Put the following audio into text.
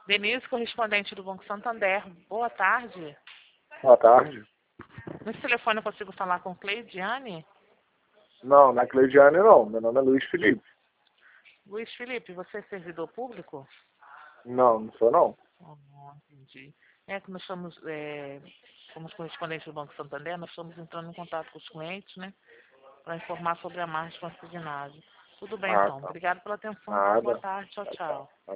Denise, correspondente do Banco Santander. Boa tarde. Boa tarde. Nesse telefone eu consigo falar com Cleidiane? Não, não é Cleidiane não. Meu nome é Luiz Felipe. Luiz Felipe, você é servidor público? Não, não sou não. Não entendi. É que nós somos correspondentes do Banco Santander, nós estamos entrando em contato com os clientes, né? Para informar sobre a margem consignada. Tudo bem, então. Tá. Obrigado pela atenção. Boa Nada. tarde. Tchau, Tchau, tchau. tchau.